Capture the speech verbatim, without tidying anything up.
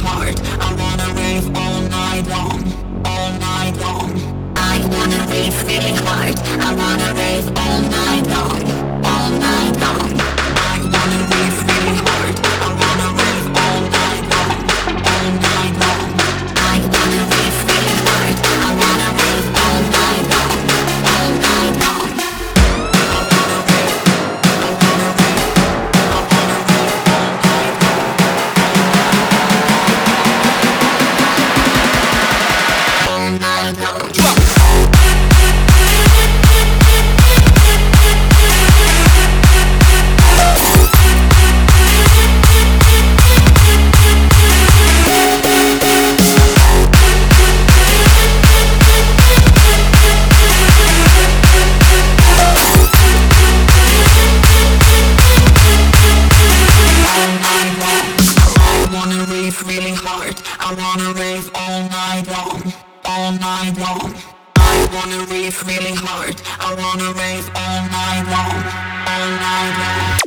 hard. I wanna rave all night long, all night long. I wanna rave really hard. I wanna rave all night long, all night long. I wanna rave really hard. I wanna rave all night long, all night long. I wanna rave really hard. I wanna rave all night long, all night long. I wanna rave, I wanna rave, I wanna rave all night long, all night long. Really hard. I wanna rave all night long, all night long. I wanna rave really hard. I wanna rave all night long, all night long.